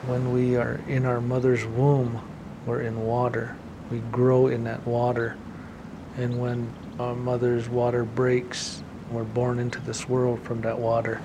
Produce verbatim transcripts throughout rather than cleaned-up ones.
When we are in our mother's womb, we're in water. We grow in that water. And when our mother's water breaks, we're born into this world from that water.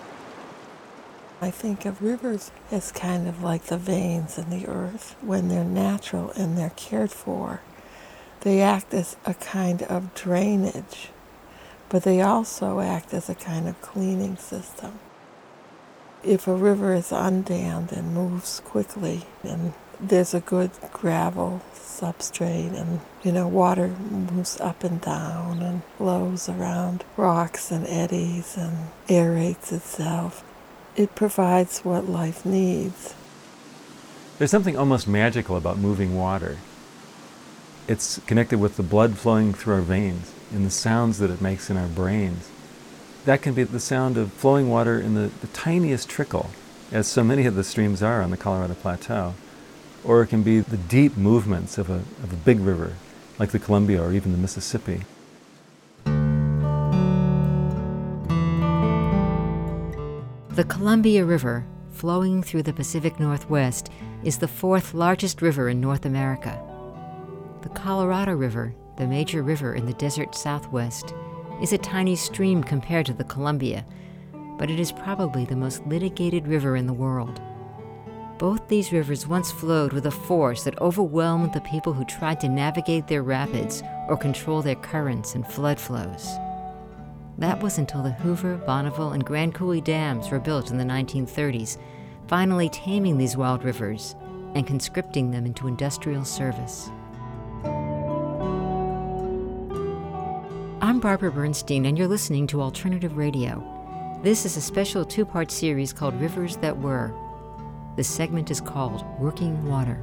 I think of rivers as kind of like the veins in the earth. When they're natural and they're cared for, they act as a kind of drainage, but they also act as a kind of cleaning system. If a river is undammed and moves quickly, and there's a good gravel substrate, and you know, water moves up and down and flows around rocks and eddies and aerates itself, it provides what life needs. There's something almost magical about moving water. It's connected with the blood flowing through our veins and the sounds that it makes in our brains. That can be the sound of flowing water in the, the tiniest trickle, as so many of the streams are on the Colorado Plateau. Or it can be the deep movements of a, of a big river, like the Columbia or even the Mississippi. The Columbia River, flowing through the Pacific Northwest, is the fourth largest river in North America. The Colorado River, the major river in the desert Southwest, is a tiny stream compared to the Columbia, but it is probably the most litigated river in the world. Both these rivers once flowed with a force that overwhelmed the people who tried to navigate their rapids or control their currents and flood flows. That was until the Hoover, Bonneville, and Grand Coulee dams were built in the nineteen thirties, finally taming these wild rivers and conscripting them into industrial service. I'm Barbara Bernstein, and you're listening to Alternative Radio. This is a special two-part series called Rivers That Were. This segment is called Working Water.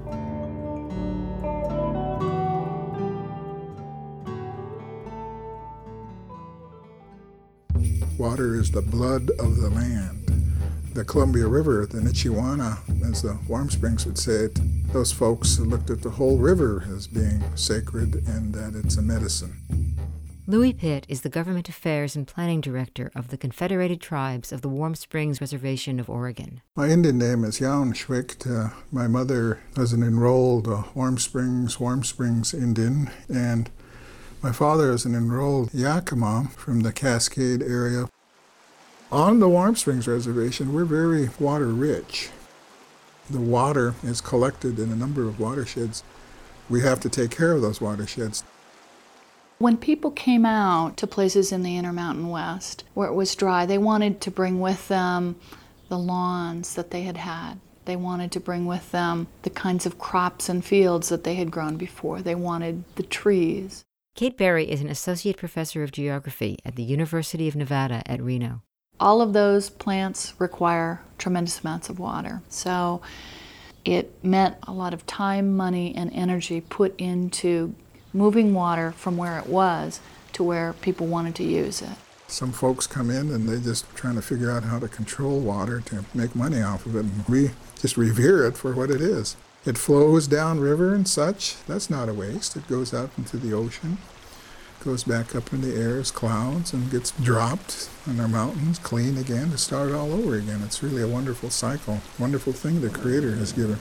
Water is the blood of the land. The Columbia River, the Nichiwana, as the Warm Springs would say it, those folks looked at the whole river as being sacred and that it's a medicine. Louis Pitt is the Government Affairs and Planning Director of the Confederated Tribes of the Warm Springs Reservation of Oregon. My Indian name is Jan Schwicht. Uh, my mother was an enrolled uh, Warm Springs, Warm Springs Indian, and my father is an enrolled Yakima from the Cascade area. On the Warm Springs Reservation, we're very water rich. The water is collected in a number of watersheds. We have to take care of those watersheds. When people came out to places in the Intermountain West where it was dry, they wanted to bring with them the lawns that they had had. They wanted to bring with them the kinds of crops and fields that they had grown before. They wanted the trees. Kate Berry is an associate professor of geography at the University of Nevada at Reno. All of those plants require tremendous amounts of water. So it meant a lot of time, money, and energy put into moving water from where it was to where people wanted to use it. Some folks come in and they're just trying to figure out how to control water to make money off of it. And we just revere it for what it is. It flows downriver and such. That's not a waste. It goes out into the ocean, goes back up in the air as clouds and gets dropped on our mountains, clean again to start all over again. It's really a wonderful cycle, wonderful thing the Creator has given.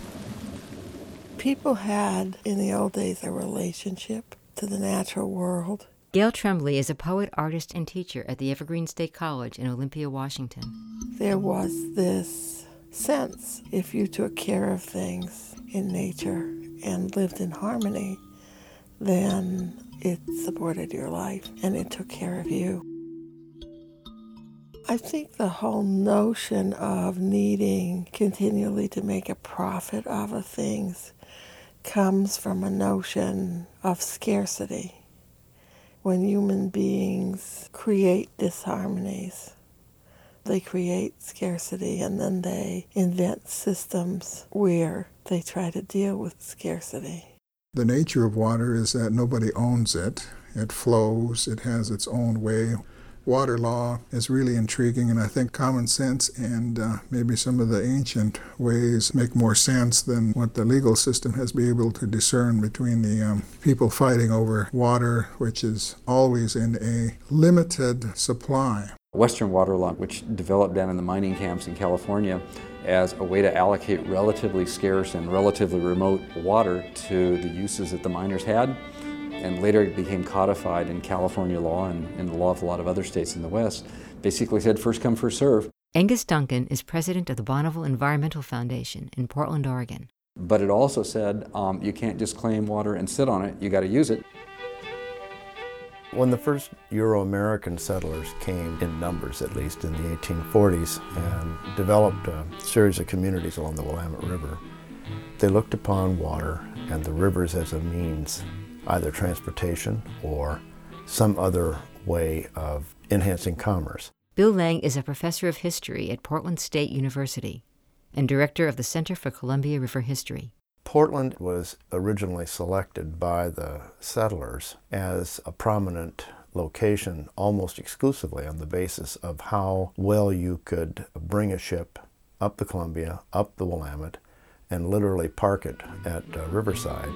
People had, in the old days, a relationship to the natural world. Gail Tremblay is a poet, artist, and teacher at the Evergreen State College in Olympia, Washington. There was this sense, if you took care of things in nature and lived in harmony, then it supported your life and it took care of you. I think the whole notion of needing continually to make a profit off of things comes from a notion of scarcity. When human beings create disharmonies, they create scarcity and then they invent systems where they try to deal with scarcity. The nature of water is that nobody owns it. It flows, it has its own way. Water law is really intriguing, and I think common sense and uh, maybe some of the ancient ways make more sense than what the legal system has been able to discern between the um, people fighting over water, which is always in a limited supply. Western water law, which developed down in the mining camps in California as a way to allocate relatively scarce and relatively remote water to the uses that the miners had. And later it became codified in California law and in the law of a lot of other states in the West. Basically said first come, first serve. Angus Duncan is president of the Bonneville Environmental Foundation in Portland, Oregon. But it also said um, you can't just claim water and sit on it, you got to use it. When the first Euro-American settlers came, in numbers at least, in the eighteen forties and developed a series of communities along the Willamette River, they looked upon water and the rivers as a means, either transportation or some other way of enhancing commerce. Bill Lang is a professor of history at Portland State University and director of the Center for Columbia River History. Portland was originally selected by the settlers as a prominent location almost exclusively on the basis of how well you could bring a ship up the Columbia, up the Willamette, and literally park it at uh, Riverside.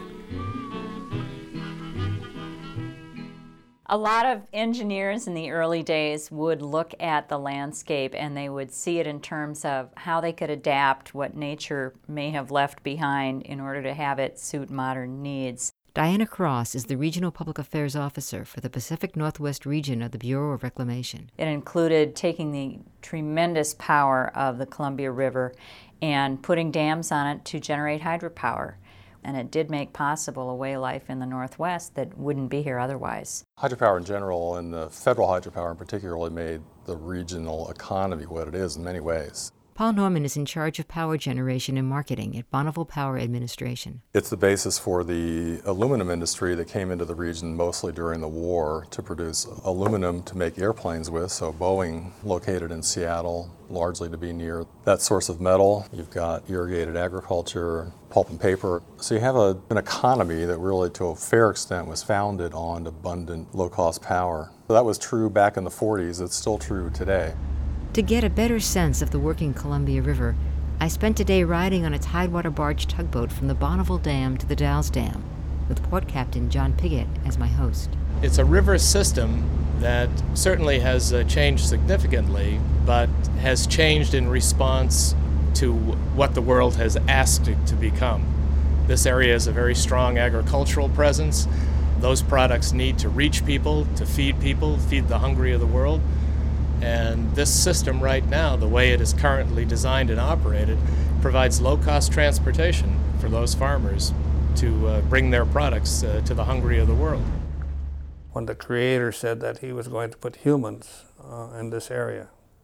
A lot of engineers in the early days would look at the landscape and they would see it in terms of how they could adapt what nature may have left behind in order to have it suit modern needs. Diana Cross is the Regional Public Affairs Officer for the Pacific Northwest region of the Bureau of Reclamation. It included taking the tremendous power of the Columbia River and putting dams on it to generate hydropower. And it did make possible a way of life in the Northwest that wouldn't be here otherwise. Hydropower in general, and the federal hydropower in particular, really made the regional economy what it is in many ways. Paul Norman is in charge of power generation and marketing at Bonneville Power Administration. It's the basis for the aluminum industry that came into the region mostly during the war to produce aluminum to make airplanes with. So Boeing, located in Seattle, largely to be near that source of metal. You've got irrigated agriculture, pulp and paper. So you have a, an economy that really, to a fair extent, was founded on abundant, low-cost power. So that was true back in the forties. It's still true today. To get a better sense of the working Columbia River, I spent a day riding on a tidewater barge tugboat from the Bonneville Dam to the Dalles Dam, with Port Captain John Piggott as my host. It's a river system that certainly has uh, changed significantly, but has changed in response to what the world has asked it to become. This area has a very strong agricultural presence. Those products need to reach people, to feed people, feed the hungry of the world. And this system right now, the way it is currently designed and operated, provides low-cost transportation for those farmers to uh, bring their products uh, to the hungry of the world. When the Creator said that He was going to put humans uh, in this area,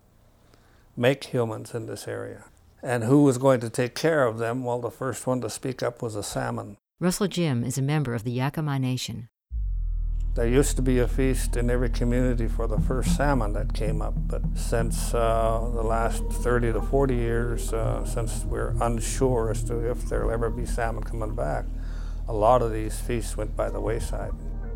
make humans in this area, and who was going to take care of them, well, the first one to speak up was a salmon. Russell Jim is a member of the Yakama Nation. There used to be a feast in every community for the first salmon that came up, but since uh, the last thirty to forty years, uh, since we're unsure as to if there'll ever be salmon coming back, a lot of these feasts went by the wayside.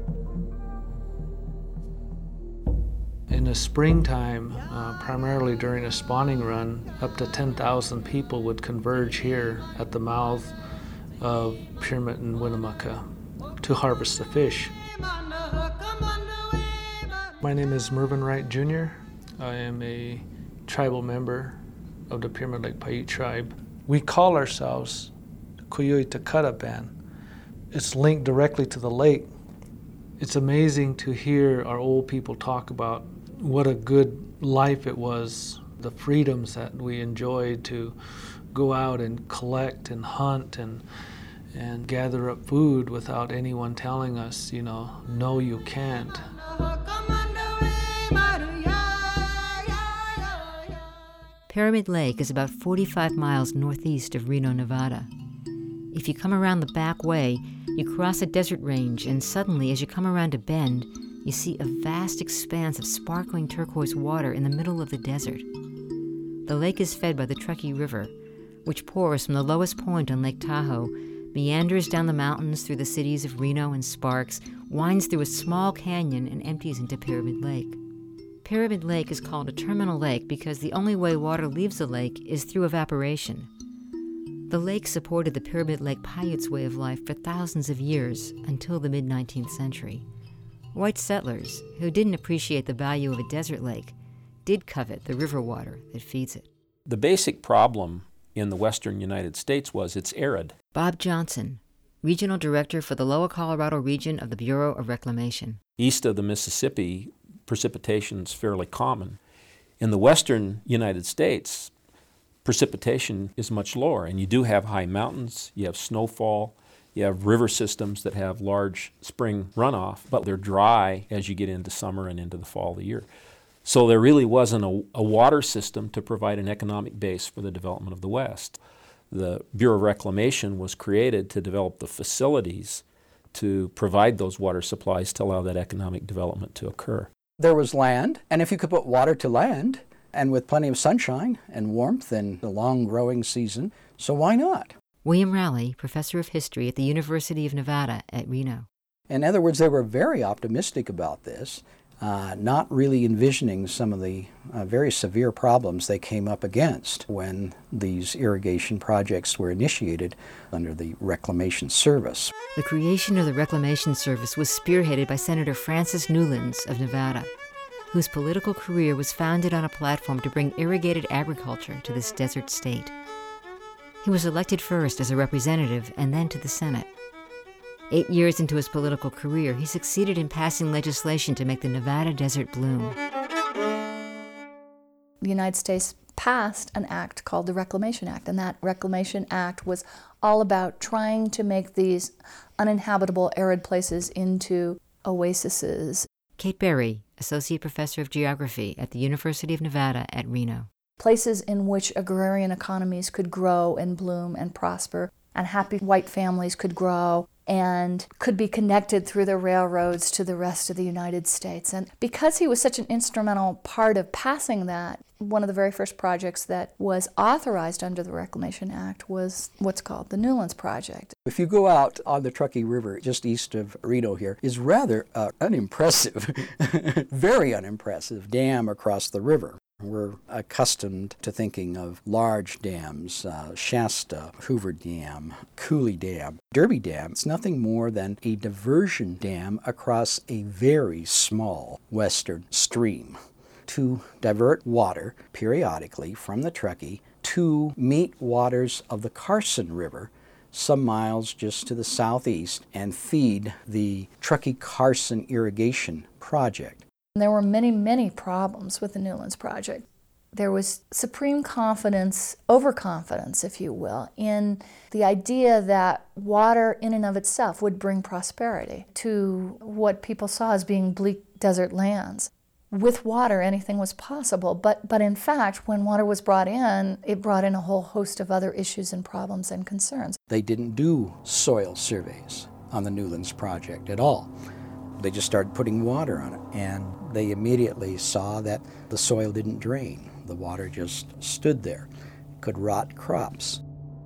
In the springtime, uh, primarily during a spawning run, up to ten thousand people would converge here at the mouth of Pyramid and Winnemucca to harvest the fish. My name is Mervyn Wright Junior I am a tribal member of the Pyramid Lake Paiute tribe. We call ourselves Kuyui Takata Band. It's linked directly to the lake. It's amazing to hear our old people talk about what a good life it was, the freedoms that we enjoyed to go out and collect and hunt and and gather up food without anyone telling us, you know, no, you can't. Pyramid Lake is about forty-five miles northeast of Reno, Nevada. If you come around the back way, you cross a desert range, and suddenly, as you come around a bend, you see a vast expanse of sparkling turquoise water in the middle of the desert. The lake is fed by the Truckee River, which pours from the lowest point on Lake Tahoe, meanders down the mountains through the cities of Reno and Sparks, winds through a small canyon, and empties into Pyramid Lake. Pyramid Lake is called a terminal lake because the only way water leaves the lake is through evaporation. The lake supported the Pyramid Lake Paiutes' way of life for thousands of years, until the mid-nineteenth century. White settlers, who didn't appreciate the value of a desert lake, did covet the river water that feeds it. The basic problem in the western United States was it's arid. Bob Johnson, Regional Director for the Lower Colorado region of the Bureau of Reclamation. East of the Mississippi, precipitation is fairly common. In the western United States, precipitation is much lower, and you do have high mountains, you have snowfall, you have river systems that have large spring runoff, but they're dry as you get into summer and into the fall of the year. So there really wasn't a, a water system to provide an economic base for the development of the West. The Bureau of Reclamation was created to develop the facilities to provide those water supplies to allow that economic development to occur. There was land, and if you could put water to land, and with plenty of sunshine and warmth and the long growing season, so why not? William Rowley, Professor of History at the University of Nevada at Reno. In other words, they were very optimistic about this, uh, not really envisioning some of the uh, very severe problems they came up against when these irrigation projects were initiated under the Reclamation Service. The creation of the Reclamation Service was spearheaded by Senator Francis Newlands of Nevada, whose political career was founded on a platform to bring irrigated agriculture to this desert state. He was elected first as a representative and then to the Senate. Eight years into his political career, he succeeded in passing legislation to make the Nevada desert bloom. The United States passed an act called the Reclamation Act, and that Reclamation Act was all about trying to make these uninhabitable arid places into oases. Kate Berry, Associate Professor of Geography at the University of Nevada at Reno. Places in which agrarian economies could grow and bloom and prosper, and happy white families could grow and could be connected through the railroads to the rest of the United States. And because he was such an instrumental part of passing that, one of the very first projects that was authorized under the Reclamation Act was what's called the Newlands Project. If you go out on the Truckee River, just east of Reno here, is rather uh, unimpressive, very unimpressive dam across the river. We're accustomed to thinking of large dams, uh, Shasta, Hoover Dam, Cooley Dam. Derby Dam, it's nothing more than a diversion dam across a very small western stream to divert water periodically from the Truckee to meet waters of the Carson River some miles just to the southeast and feed the Truckee-Carson Irrigation Project. There were many, many problems with the Newlands Project. There was supreme confidence, overconfidence, if you will, in the idea that water in and of itself would bring prosperity to what people saw as being bleak desert lands. With water, anything was possible, but, but in fact, when water was brought in, it brought in a whole host of other issues and problems and concerns. They didn't do soil surveys on the Newlands Project at all. They just started putting water on it, and they immediately saw that the soil didn't drain. The water just stood there, could rot crops.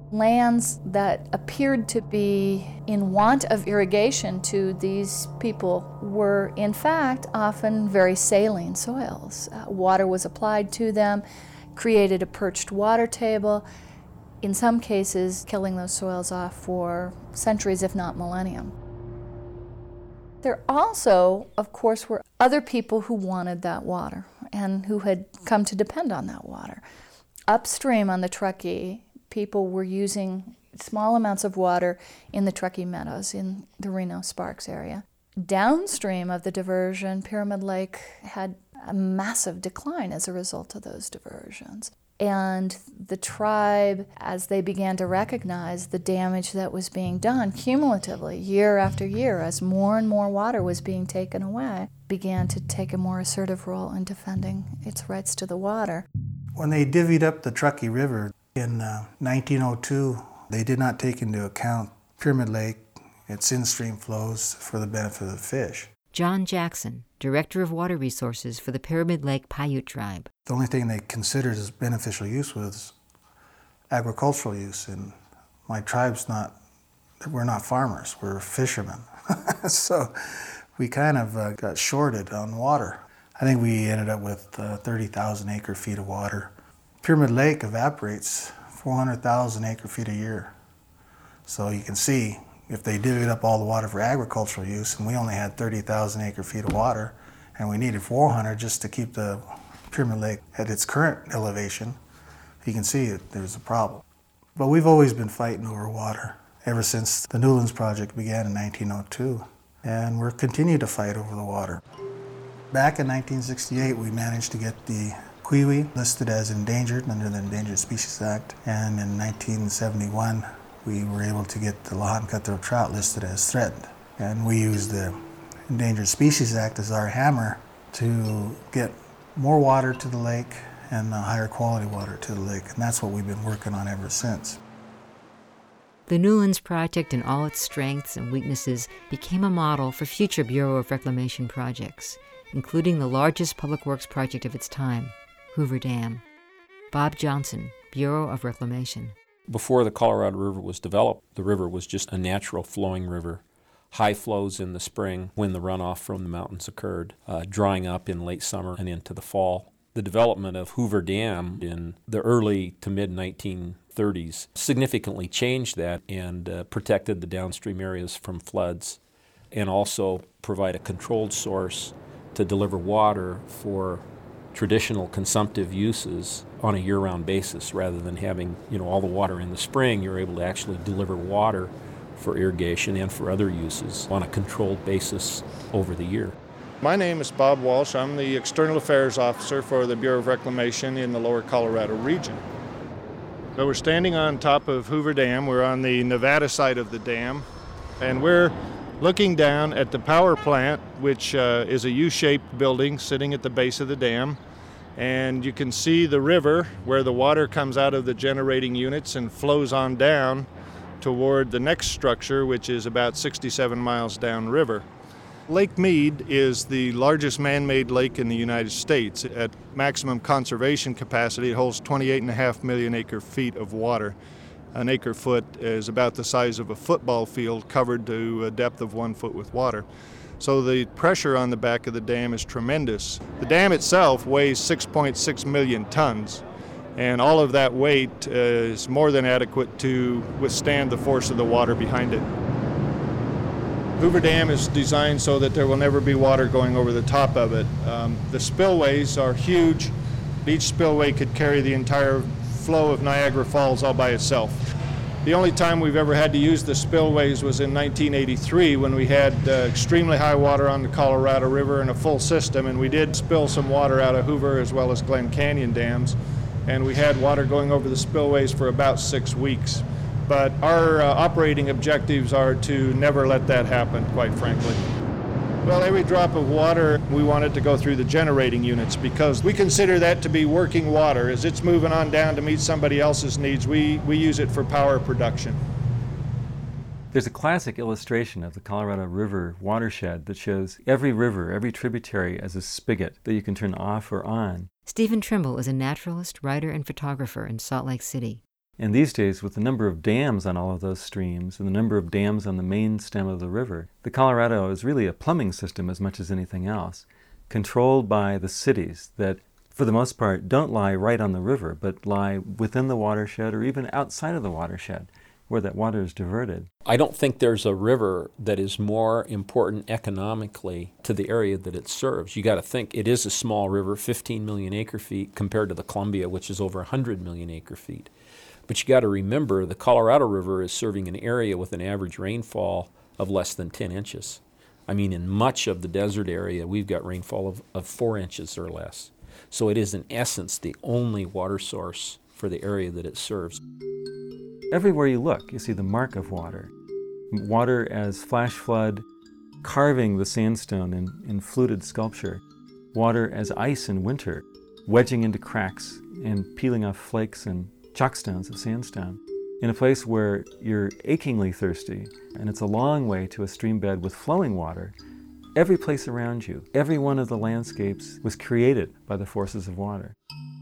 Lands that appeared to be in want of irrigation to these people were, in fact, often very saline soils. Uh, water was applied to them, created a perched water table, in some cases killing those soils off for centuries, if not millennium. There also, of course, were other people who wanted that water and who had come to depend on that water. Upstream on the Truckee, people were using small amounts of water in the Truckee Meadows in the Reno-Sparks area. Downstream of the diversion, Pyramid Lake had a massive decline as a result of those diversions. And the tribe, as they began to recognize the damage that was being done cumulatively, year after year, as more and more water was being taken away, began to take a more assertive role in defending its rights to the water. When they divvied up the Truckee River in uh, nineteen oh two, they did not take into account Pyramid Lake, its in-stream flows for the benefit of the fish. John Jackson, Director of Water Resources for the Pyramid Lake Paiute Tribe. The only thing they considered as beneficial use was agricultural use, and my tribe's not, we're not farmers, we're fishermen. So we kind of uh, got shorted on water. I think we ended up with uh, thirty thousand acre feet of water. Pyramid Lake evaporates four hundred thousand acre feet a year. So you can see, if they divvied up all the water for agricultural use, and we only had thirty thousand acre feet of water, and we needed four hundred just to keep the Pyramid Lake at its current elevation, you can see it, there's a problem. But we've always been fighting over water ever since the Newlands Project began in nineteen oh two, and we're continuing to fight over the water. Back in nineteen sixty-eight, we managed to get the kiwi listed as endangered under the Endangered Species Act, and in nineteen seventy-one, we were able to get the Lawton cutthroat trout listed as threatened. And we used the Endangered Species Act as our hammer to get more water to the lake and higher quality water to the lake, and that's what we've been working on ever since. The Newlands Project, in all its strengths and weaknesses, became a model for future Bureau of Reclamation projects, including the largest public works project of its time, Hoover Dam. Bob Johnson, Bureau of Reclamation. Before the Colorado River was developed, the river was just a natural flowing river. High flows in the spring when the runoff from the mountains occurred, uh, drying up in late summer and into the fall. The development of Hoover Dam in the early to mid nineteen thirties significantly changed that and uh, protected the downstream areas from floods, and also provide a controlled source to deliver water for traditional consumptive uses on a year-round basis. Rather than having, you know, all the water in the spring, you're able to actually deliver water for irrigation and for other uses on a controlled basis over the year. My name is Bob Walsh. I'm the External Affairs Officer for the Bureau of Reclamation in the Lower Colorado region. So we're standing on top of Hoover Dam. We're on the Nevada side of the dam, and we're looking down at the power plant, which uh, is a U-shaped building sitting at the base of the dam. And you can see the river where the water comes out of the generating units and flows on down toward the next structure, which is about sixty-seven miles downriver. Lake Mead is the largest man-made lake in the United States. At maximum conservation capacity, it holds twenty-eight and a half million acre feet of water. An acre foot is about the size of a football field covered to a depth of one foot with water. So the pressure on the back of the dam is tremendous. The dam itself weighs six point six million tons, and all of that weight uh, is more than adequate to withstand the force of the water behind it. Hoover Dam is designed so that there will never be water going over the top of it. Um, the spillways are huge. Each spillway could carry the entire flow of Niagara Falls all by itself. The only time we've ever had to use the spillways was in nineteen eighty-three when we had uh, extremely high water on the Colorado River in a full system, and we did spill some water out of Hoover as well as Glen Canyon dams, and we had water going over the spillways for about six weeks. But our uh, operating objectives are to never let that happen, quite frankly. Well, every drop of water, we want it to go through the generating units because we consider that to be working water. As it's moving on down to meet somebody else's needs, we, we use it for power production. There's a classic illustration of the Colorado River watershed that shows every river, every tributary as a spigot that you can turn off or on. Stephen Trimble is a naturalist, writer, and photographer in Salt Lake City. And these days, with the number of dams on all of those streams and the number of dams on the main stem of the river, the Colorado is really a plumbing system as much as anything else, controlled by the cities that, for the most part, don't lie right on the river, but lie within the watershed or even outside of the watershed, where that water is diverted. I don't think there's a river that is more important economically to the area that it serves. You got to think it is a small river, fifteen million acre feet, compared to the Columbia, which is over one hundred million acre feet. But you got to remember the Colorado River is serving an area with an average rainfall of less than ten inches. I mean, in much of the desert area, we've got rainfall of, of four inches or less. So it is, in essence, the only water source for the area that it serves. Everywhere you look, you see the mark of water. Water as flash flood, carving the sandstone in, in fluted sculpture. Water as ice in winter, wedging into cracks and peeling off flakes and chalkstones of sandstone. In a place where you're achingly thirsty, and it's a long way to a stream bed with flowing water, every place around you, every one of the landscapes was created by the forces of water.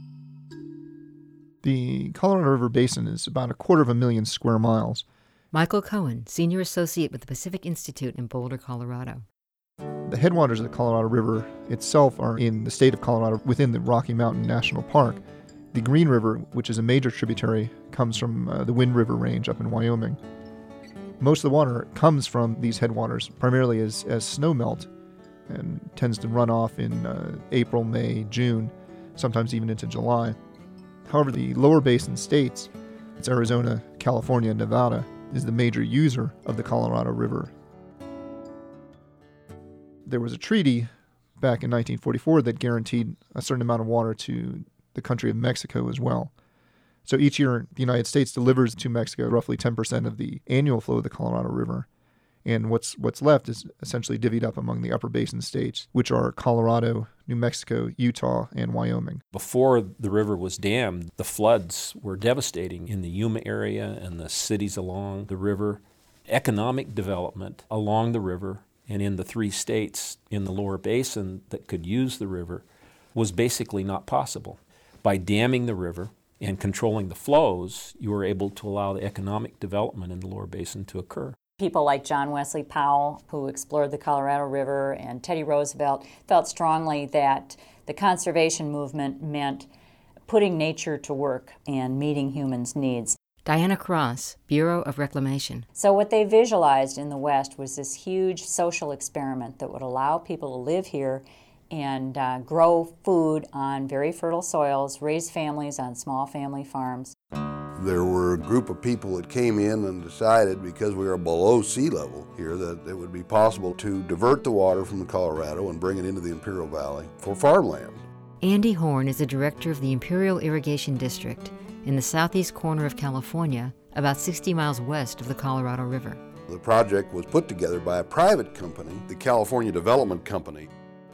The Colorado River Basin is about a quarter of a million square miles. Michael Cohen, Senior Associate with the Pacific Institute in Boulder, Colorado. The headwaters of the Colorado River itself are in the state of Colorado within the Rocky Mountain National Park. The Green River, which is a major tributary, comes from uh, the Wind River Range up in Wyoming. Most of the water comes from these headwaters, primarily as, as snow melt, and tends to run off in uh, April, May, June. sometimes even into July. However, the lower basin states, it's Arizona, California, and Nevada, is the major user of the Colorado River. There was a treaty back in nineteen forty-four that guaranteed a certain amount of water to the country of Mexico as well. So each year, the United States delivers to Mexico roughly ten percent of the annual flow of the Colorado River. And what's what's left is essentially divvied up among the upper basin states, which are Colorado, New Mexico, Utah, and Wyoming. Before the river was dammed, the floods were devastating in the Yuma area and the cities along the river. Economic development along the river and in the three states in the lower basin that could use the river was basically not possible. By damming the river and controlling the flows, you were able to allow the economic development in the lower basin to occur. People like John Wesley Powell, who explored the Colorado River, and Teddy Roosevelt felt strongly that the conservation movement meant putting nature to work and meeting humans' needs. Diana Cross, Bureau of Reclamation. So what they visualized in the West was this huge social experiment that would allow people to live here and uh, grow food on very fertile soils, raise families on small family farms. There were a group of people that came in and decided, because we are below sea level here, that it would be possible to divert the water from the Colorado and bring it into the Imperial Valley for farmland. Andy Horn is the director of the Imperial Irrigation District in the southeast corner of California, about sixty miles west of the Colorado River. The project was put together by a private company, the California Development Company.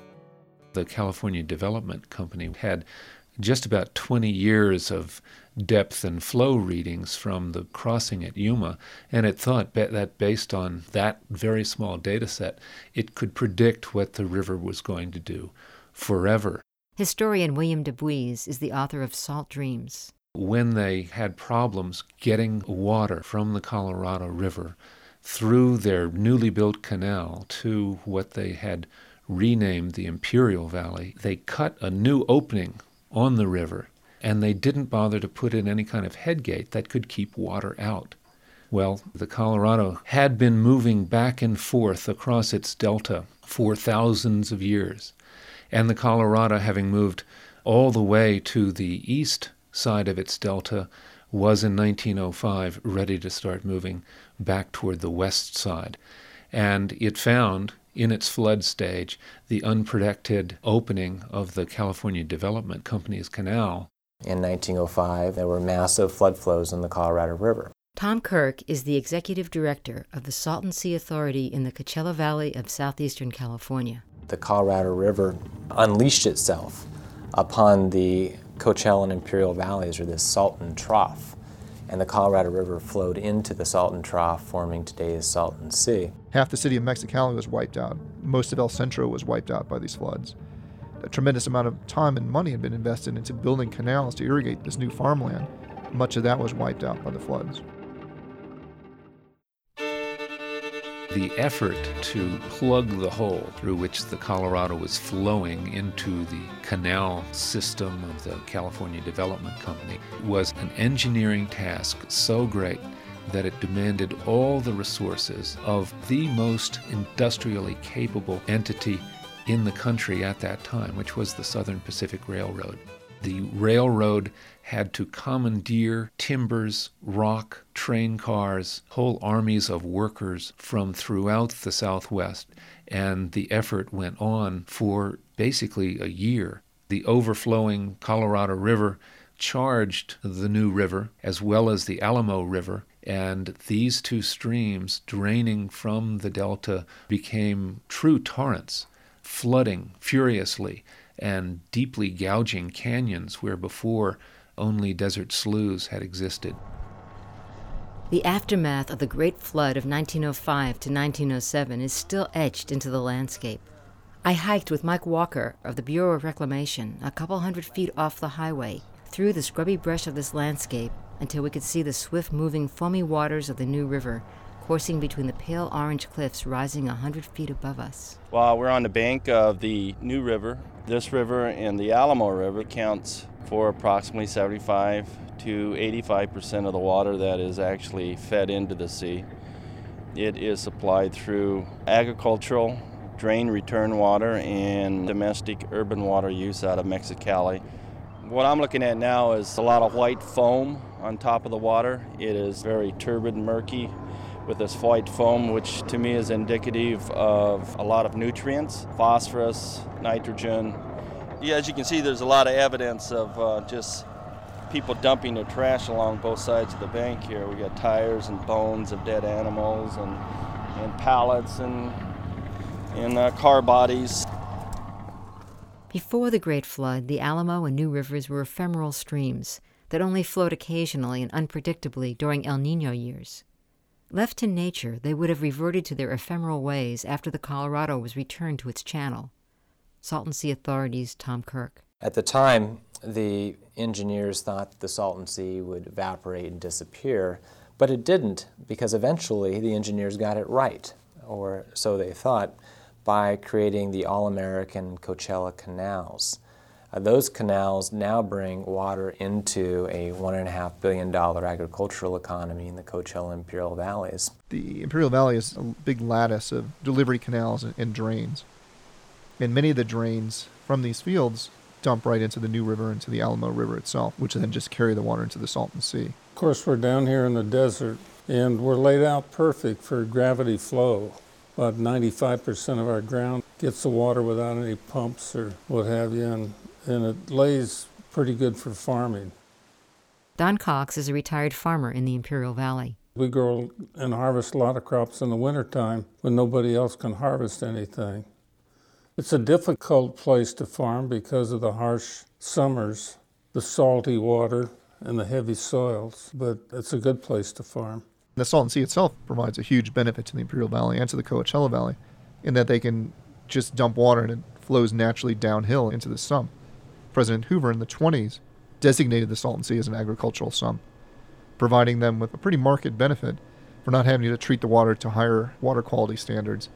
The California Development Company had just about twenty years of depth and flow readings from the crossing at Yuma, and it thought that based on that very small data set, it could predict what the river was going to do forever. Historian William DuBois is the author of Salt Dreams. When they had problems getting water from the Colorado River through their newly built canal to what they had renamed the Imperial Valley, they cut a new opening on the river, and they didn't bother to put in any kind of headgate that could keep water out. Well, the Colorado had been moving back and forth across its delta for thousands of years, and the Colorado, having moved all the way to the east side of its delta, was in nineteen oh five ready to start moving back toward the west side. And it found, in its flood stage, the unprotected opening of the California Development Company's canal. In nineteen oh five, there were massive flood flows in the Colorado River. Tom Kirk is the executive director of the Salton Sea Authority in the Coachella Valley of southeastern California. The Colorado River unleashed itself upon the Coachella and Imperial Valleys, or this Salton Trough, and the Colorado River flowed into the Salton Trough, forming today's Salton Sea. Half the city of Mexicali was wiped out. Most of El Centro was wiped out by these floods. A tremendous amount of time and money had been invested into building canals to irrigate this new farmland. Much of that was wiped out by the floods. The effort to plug the hole through which the Colorado was flowing into the canal system of the California Development Company was an engineering task so great that it demanded all the resources of the most industrially capable entity in the country at that time, which was the Southern Pacific Railroad. The railroad had to commandeer timbers, rock, train cars, whole armies of workers from throughout the Southwest, and the effort went on for basically a year. The overflowing Colorado River charged the New River as well as the Alamo River, and these two streams draining from the delta became true torrents, flooding furiously and deeply gouging canyons where before only desert sloughs had existed. The aftermath of the Great Flood of nineteen oh five to nineteen oh seven is still etched into the landscape. I hiked with Mike Walker of the Bureau of Reclamation a couple hundred feet off the highway through the scrubby brush of this landscape until we could see the swift-moving, foamy waters of the New River coursing between the pale orange cliffs rising a hundred feet above us. Well, we're on the bank of the New River. This river and the Alamo River accounts for approximately seventy-five to eighty-five percent of the water that is actually fed into the sea. It is supplied through agricultural, drain return water, and domestic urban water use out of Mexicali, What I'm looking at now is a lot of white foam on top of the water. It is very turbid and murky with this white foam, which to me is indicative of a lot of nutrients, phosphorus, nitrogen. Yeah, as you can see, there's a lot of evidence of uh, just people dumping their trash along both sides of the bank here. We got tires and bones of dead animals and, and pallets and, and uh, car bodies. Before the Great Flood, the Alamo and New Rivers were ephemeral streams that only flowed occasionally and unpredictably during El Niño years. Left to nature, they would have reverted to their ephemeral ways after the Colorado was returned to its channel. Salton Sea Authority's Tom Kirk. At the time, the engineers thought the Salton Sea would evaporate and disappear, but it didn't, because eventually the engineers got it right, or so they thought, by creating the All-American Coachella canals. Uh, those canals now bring water into a one and a half billion dollar agricultural economy in the Coachella Imperial Valleys. The Imperial Valley is a big lattice of delivery canals and, and drains. And many of the drains from these fields dump right into the New River, into the Alamo River itself, which then just carry the water into the Salton Sea. Of course, we're down here in the desert, and we're laid out perfect for gravity flow. About ninety-five percent of our ground gets the water without any pumps or what have you, and, and it lays pretty good for farming. Don Cox is a retired farmer in the Imperial Valley. We grow and harvest a lot of crops in the wintertime when nobody else can harvest anything. It's a difficult place to farm because of the harsh summers, the salty water, and the heavy soils, but it's a good place to farm. The Salton Sea itself provides a huge benefit to the Imperial Valley and to the Coachella Valley in that they can just dump water and it flows naturally downhill into the sump. President Hoover in the twenties designated the Salton Sea as an agricultural sump, providing them with a pretty marked benefit for not having to treat the water to higher water quality standards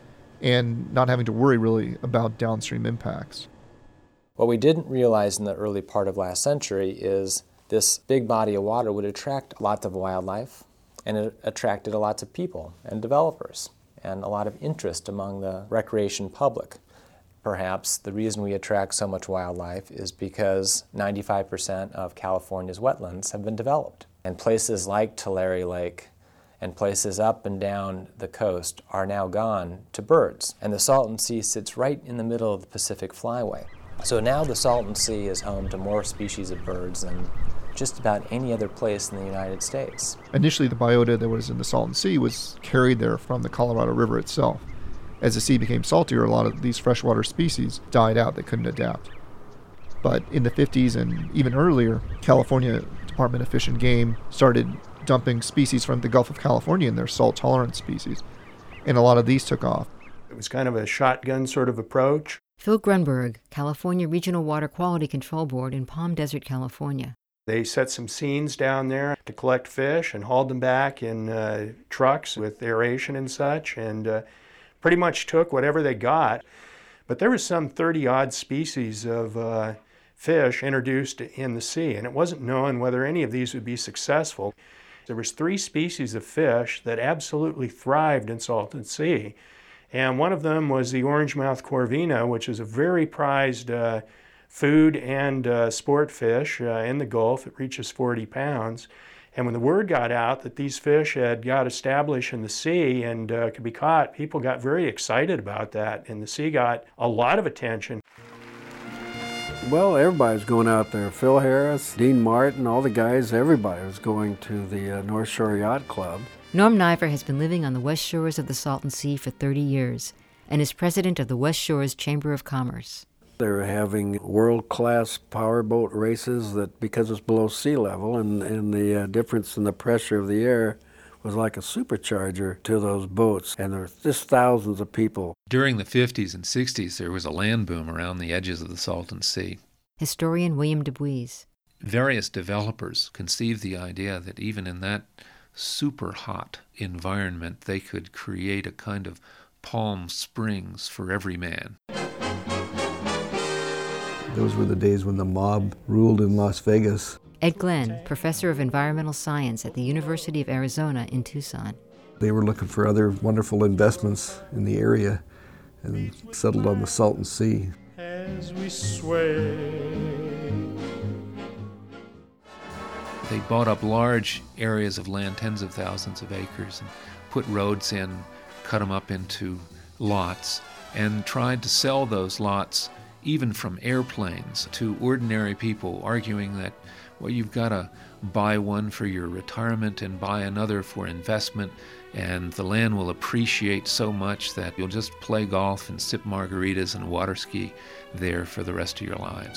and not having to worry really about downstream impacts. What we didn't realize in the early part of last century is this big body of water would attract lots of wildlife, and it attracted a lot of people and developers and a lot of interest among the recreation public. Perhaps the reason we attract so much wildlife is because ninety-five percent of California's wetlands have been developed. And places like Tulare Lake and places up and down the coast are now gone to birds. And the Salton Sea sits right in the middle of the Pacific Flyway. So now the Salton Sea is home to more species of birds than just about any other place in the United States. Initially, the biota that was in the Salton Sea was carried there from the Colorado River itself. As the sea became saltier, a lot of these freshwater species died out. They couldn't adapt. But in the fifties and even earlier, California Department of Fish and Game started dumping species from the Gulf of California in their salt-tolerant species. And a lot of these took off. It was kind of a shotgun sort of approach. Phil Grunberg, California Regional Water Quality Control Board in Palm Desert, California. They set some scenes down there to collect fish and hauled them back in uh, trucks with aeration and such, and uh, pretty much took whatever they got. But there was some thirty-odd species of uh, fish introduced in the sea, and it wasn't known whether any of these would be successful. There was three species of fish that absolutely thrived in Salton Sea, and one of them was the orange-mouthed corvina, which is a very prized uh, food and uh, sport fish uh, in the Gulf. It reaches forty pounds. And when the word got out that these fish had got established in the sea and uh, could be caught, people got very excited about that, and the sea got a lot of attention. Well, everybody's going out there. Phil Harris, Dean Martin, all the guys, everybody was going to the uh, North Shore Yacht Club. Norm Niver has been living on the west shores of the Salton Sea for thirty years and is president of the West Shores Chamber of Commerce. They're having world-class powerboat races that, because it's below sea level, and, and the uh, difference in the pressure of the air was like a supercharger to those boats, and there were just thousands of people. During the fifties and sixties, there was a land boom around the edges of the Salton Sea. Historian William DuBuis. Various developers conceived the idea that even in that super hot environment, they could create a kind of Palm Springs for every man. Those were the days when the mob ruled in Las Vegas. Ed Glenn, professor of environmental science at the University of Arizona in Tucson. They were looking for other wonderful investments in the area and settled on the Salton Sea. As we sway They bought up large areas of land, tens of thousands of acres, and put roads in, cut them up into lots, and tried to sell those lots even from airplanes to ordinary people, arguing that, well, you've got to buy one for your retirement and buy another for investment, and the land will appreciate so much that you'll just play golf and sip margaritas and water ski there for the rest of your lives.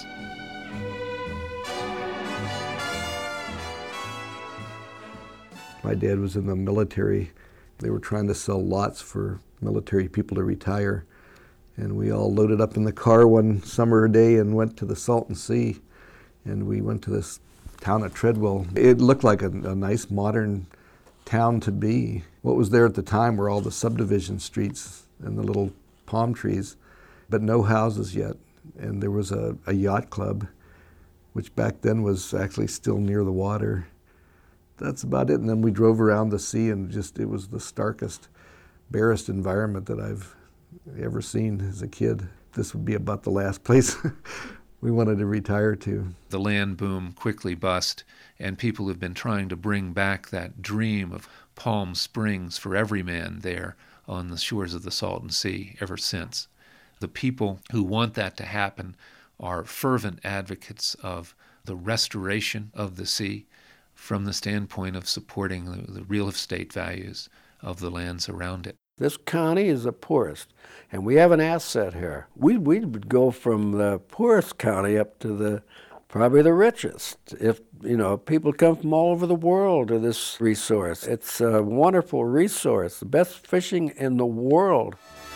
My dad was in the military. They were trying to sell lots for military people to retire. And we all loaded up in the car one summer day and went to the Salton Sea. And we went to this town of Treadwell. It looked like a, a nice modern town to be. What was there at the time were all the subdivision streets and the little palm trees, but no houses yet. And there was a, a yacht club, which back then was actually still near the water. That's about it. And then we drove around the sea, and just it was the starkest, barest environment that I've ever seen as a kid. This would be about the last place we wanted to retire to. The land boom quickly bust, and people have been trying to bring back that dream of Palm Springs for every man there on the shores of the Salton Sea ever since. The people who want that to happen are fervent advocates of the restoration of the sea from the standpoint of supporting the, the real estate values of the lands around it. This county is the poorest, and we have an asset here. We we would go from the poorest county up to the probably the richest. If you know, people come from all over the world to this resource. It's a wonderful resource, the best fishing in the world.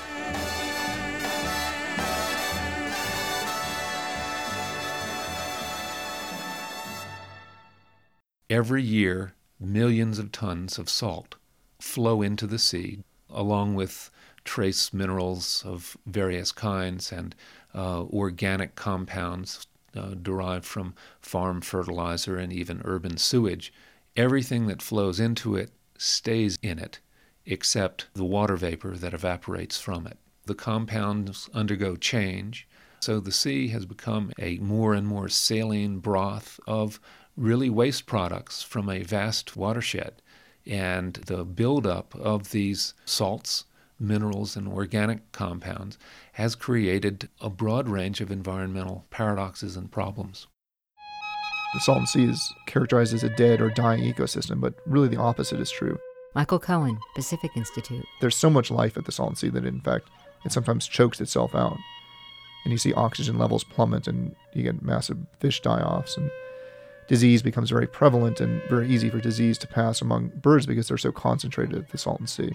Every year, millions of tons of salt flow into the sea, along with trace minerals of various kinds and uh, organic compounds uh, derived from farm fertilizer and even urban sewage. Everything that flows into it stays in it, except the water vapor that evaporates from it. The compounds undergo change, so the sea has become a more and more saline broth of really waste products from a vast watershed. And the buildup of these salts, minerals, and organic compounds has created a broad range of environmental paradoxes and problems. The Salton Sea is characterized as a dead or dying ecosystem, but really the opposite is true. Michael Cohen, Pacific Institute. There's so much life at the Salton Sea that, in fact, it sometimes chokes itself out. And you see oxygen levels plummet, and you get massive fish die-offs, and disease becomes very prevalent and very easy for disease to pass among birds because they're so concentrated at the Salton Sea.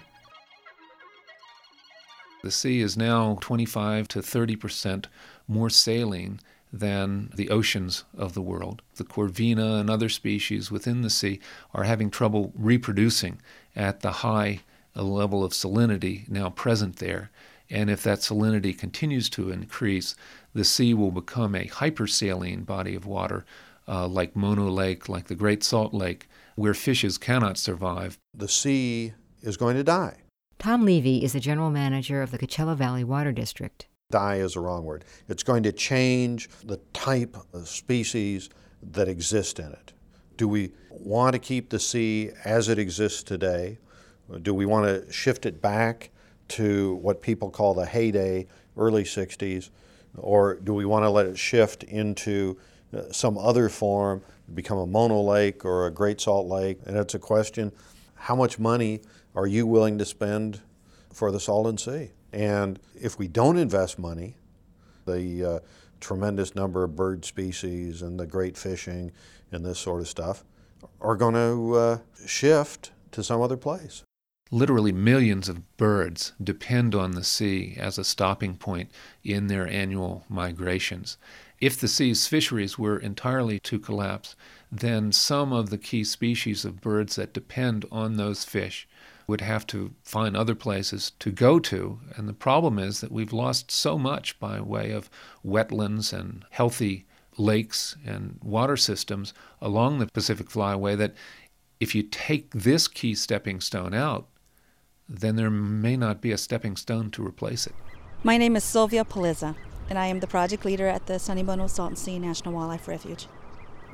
The sea is now twenty-five to thirty percent more saline than the oceans of the world. The corvina and other species within the sea are having trouble reproducing at the high level of salinity now present there. And if that salinity continues to increase, the sea will become a hypersaline body of water, Uh, like Mono Lake, like the Great Salt Lake, where fishes cannot survive. The sea is going to die. Tom Levy is the general manager of the Coachella Valley Water District. Die is a wrong word. It's going to change the type of species that exist in it. Do we want to keep the sea as it exists today? Do we want to shift it back to what people call the heyday, early sixties? Or do we want to let it shift into Uh, some other form, become a Mono Lake or a Great Salt Lake? And it's a question, how much money are you willing to spend for the Salton Sea? And if we don't invest money, the uh, tremendous number of bird species and the great fishing and this sort of stuff are going to uh, shift to some other place. Literally millions of birds depend on the sea as a stopping point in their annual migrations. If the sea's fisheries were entirely to collapse, then some of the key species of birds that depend on those fish would have to find other places to go to. And the problem is that we've lost so much by way of wetlands and healthy lakes and water systems along the Pacific Flyway that if you take this key stepping stone out, then there may not be a stepping stone to replace it. My name is Sylvia Palizza, and I am the project leader at the Sonny Bono Salton Sea National Wildlife Refuge.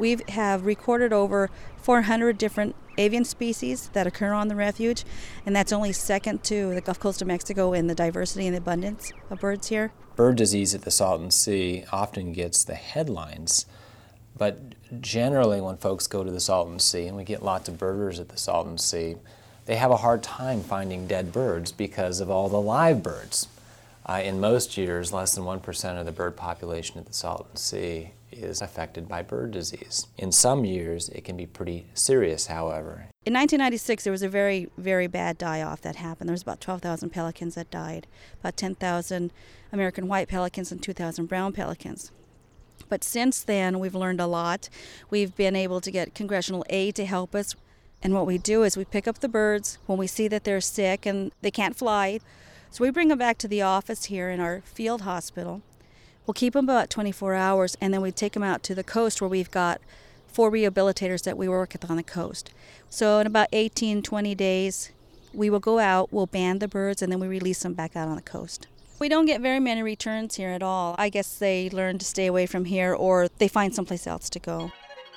We have recorded over four hundred different avian species that occur on the refuge, and that's only second to the Gulf Coast of Mexico in the diversity and the abundance of birds here. Bird disease at the Salton Sea often gets the headlines, but generally when folks go to the Salton Sea, and we get lots of birders at the Salton Sea, they have a hard time finding dead birds because of all the live birds. Uh, in most years, less than one percent of the bird population at the Salton Sea is affected by bird disease. In some years, it can be pretty serious, however. In nineteen ninety-six, there was a very, very bad die-off that happened. There was about twelve thousand pelicans that died, about ten thousand American white pelicans and two thousand brown pelicans. But since then, we've learned a lot. We've been able to get congressional aid to help us. And what we do is we pick up the birds when we see that they're sick and they can't fly. So we bring them back to the office here in our field hospital. We'll keep them about twenty-four hours, and then we take them out to the coast where we've got four rehabilitators that we work with on the coast. So in about eighteen, twenty days, we will go out, we'll band the birds, and then we release them back out on the coast. We don't get very many returns here at all. I guess they learn to stay away from here, or they find someplace else to go.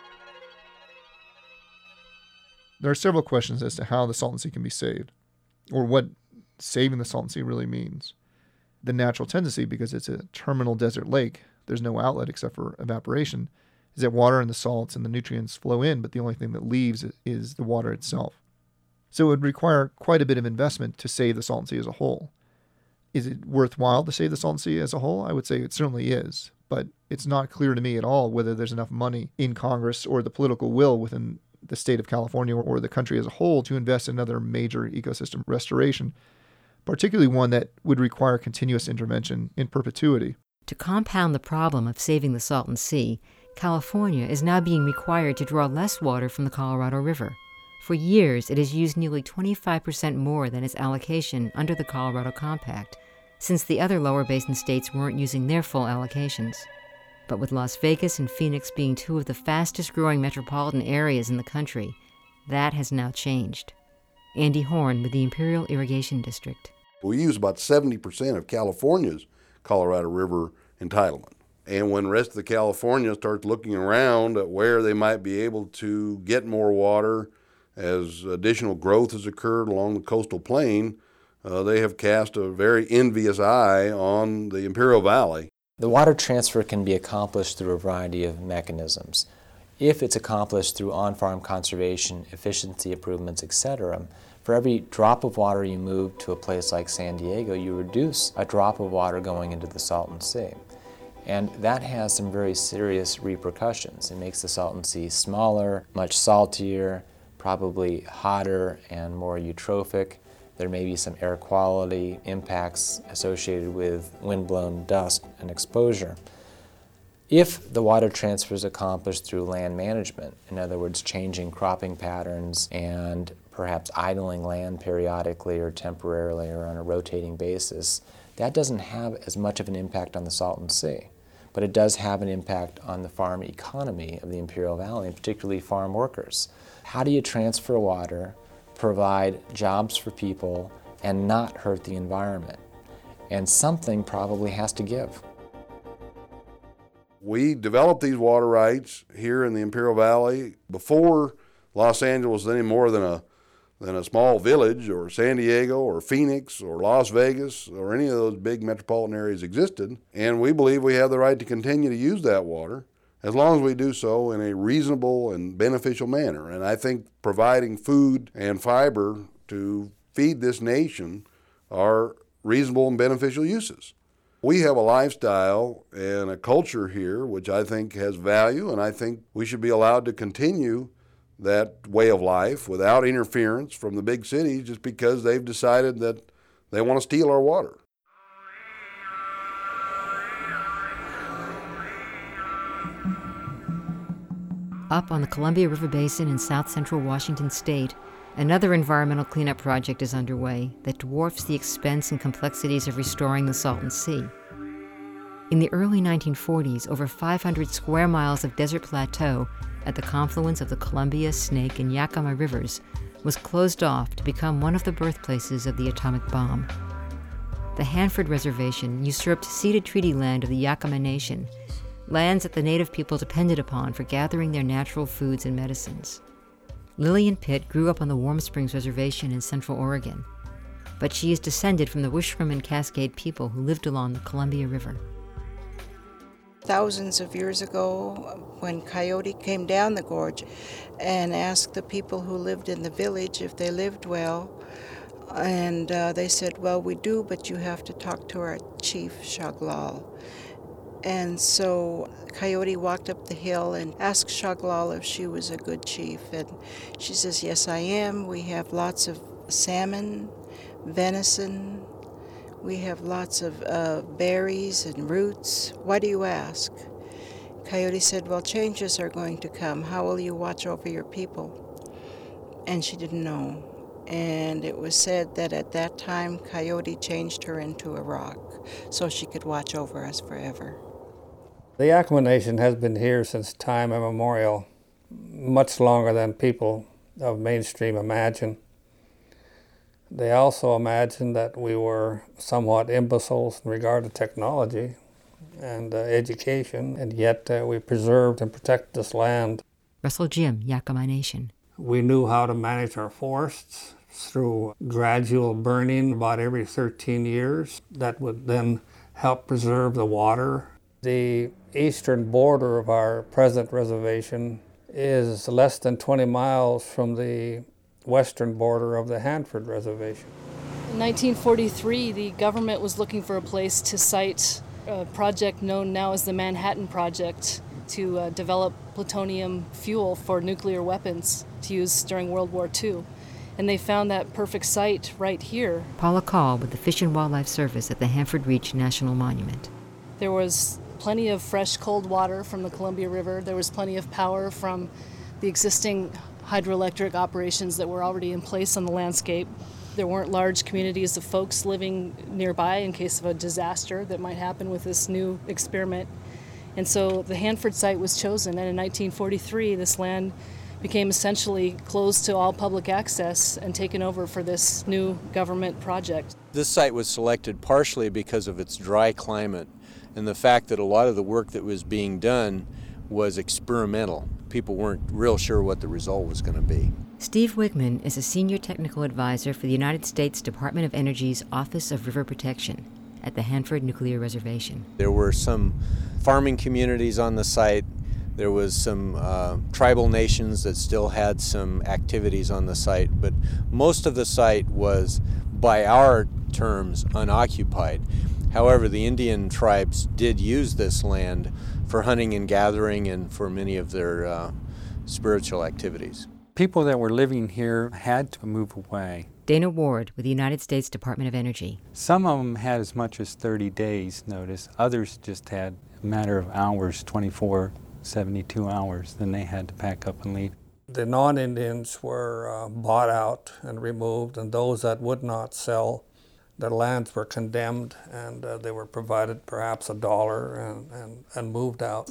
There are several questions as to how the Salton Sea can be saved, or what saving the Salton Sea really means. The natural tendency, because it's a terminal desert lake, there's no outlet except for evaporation, is that water and the salts and the nutrients flow in, but the only thing that leaves is the water itself. So it would require quite a bit of investment to save the Salton Sea as a whole. Is it worthwhile to save the Salton Sea as a whole? I would say it certainly is, but it's not clear to me at all whether there's enough money in Congress or the political will within the state of California or the country as a whole to invest in another major ecosystem restoration, particularly one that would require continuous intervention in perpetuity. To compound the problem of saving the Salton Sea, California is now being required to draw less water from the Colorado River. For years, it has used nearly twenty-five percent more than its allocation under the Colorado Compact, since the other lower basin states weren't using their full allocations. But with Las Vegas and Phoenix being two of the fastest-growing metropolitan areas in the country, that has now changed. Andy Horn with the Imperial Irrigation District. We use about seventy percent of California's Colorado River entitlement. And when the rest of the California starts looking around at where they might be able to get more water as additional growth has occurred along the coastal plain, uh, they have cast a very envious eye on the Imperial Valley. The water transfer can be accomplished through a variety of mechanisms. If it's accomplished through on-farm conservation, efficiency improvements, et cetera, for every drop of water you move to a place like San Diego, you reduce a drop of water going into the Salton Sea. And that has some very serious repercussions. It makes the Salton Sea smaller, much saltier, probably hotter and more eutrophic. There may be some air quality impacts associated with wind-blown dust and exposure. If the water transfer is accomplished through land management, in other words, changing cropping patterns and perhaps idling land periodically or temporarily or on a rotating basis, that doesn't have as much of an impact on the Salton Sea. But it does have an impact on the farm economy of the Imperial Valley, and particularly farm workers. How do you transfer water, provide jobs for people, and not hurt the environment? And something probably has to give. We developed these water rights here in the Imperial Valley before Los Angeles was any more than a than a small village, or San Diego, or Phoenix, or Las Vegas, or any of those big metropolitan areas existed. And we believe we have the right to continue to use that water as long as we do so in a reasonable and beneficial manner. And I think providing food and fiber to feed this nation are reasonable and beneficial uses. We have a lifestyle and a culture here which I think has value, and I think we should be allowed to continue that way of life without interference from the big cities just because they've decided that they want to steal our water. Up on the Columbia River Basin in south central Washington state, another environmental cleanup project is underway that dwarfs the expense and complexities of restoring the Salton Sea. In the early nineteen forties, over five hundred square miles of desert plateau at the confluence of the Columbia, Snake, and Yakima rivers was closed off to become one of the birthplaces of the atomic bomb. The Hanford Reservation usurped ceded treaty land of the Yakima Nation, lands that the native people depended upon for gathering their natural foods and medicines. Lillian Pitt grew up on the Warm Springs Reservation in Central Oregon, but she is descended from the Wishram and Cascade people who lived along the Columbia River. Thousands of years ago, when Coyote came down the gorge and asked the people who lived in the village if they lived well, and uh, they said, well, we do, but you have to talk to our chief, Shaglal. And so Coyote walked up the hill and asked Shaglal if she was a good chief. And she says, yes, I am. We have lots of salmon, venison. We have lots of uh, berries and roots. Why do you ask? Coyote said, well, changes are going to come. How will you watch over your people? And she didn't know. And it was said that at that time, Coyote changed her into a rock so she could watch over us forever. The Yakama Nation has been here since time immemorial, much longer than people of mainstream imagine. They also imagined that we were somewhat imbeciles in regard to technology and uh, education, and yet uh, we preserved and protected this land. Russell Jim, Yakama Nation. We knew how to manage our forests through gradual burning about every thirteen years. That would then help preserve the water. The eastern border of our present reservation is less than twenty miles from the western border of the Hanford Reservation. In nineteen forty-three, the government was looking for a place to site a project known now as the Manhattan Project to uh, develop plutonium fuel for nuclear weapons to use during World War Two. And they found that perfect site right here. Paula Call with the Fish and Wildlife Service at the Hanford Reach National Monument. There was plenty of fresh, cold water from the Columbia River. There was plenty of power from the existing hydroelectric operations that were already in place on the landscape. There weren't large communities of folks living nearby in case of a disaster that might happen with this new experiment. And so the Hanford site was chosen, and in nineteen forty-three, this land became essentially closed to all public access and taken over for this new government project. This site was selected partially because of its dry climate and the fact that a lot of the work that was being done was experimental. People weren't real sure what the result was going to be. Steve Wigman is a senior technical advisor for the United States Department of Energy's Office of River Protection at the Hanford Nuclear Reservation. There were some farming communities on the site. There was some uh, tribal nations that still had some activities on the site, but most of the site was, by our terms, unoccupied. However, the Indian tribes did use this land for hunting and gathering and for many of their uh, spiritual activities. People that were living here had to move away. Dana Ward with the United States Department of Energy. Some of them had as much as thirty days notice. Others just had a matter of hours, twenty-four, seventy-two hours. Then they had to pack up and leave. The non-Indians were uh, bought out and removed, and those that would not sell, their lands were condemned, and uh, they were provided perhaps a dollar and, and, and moved out.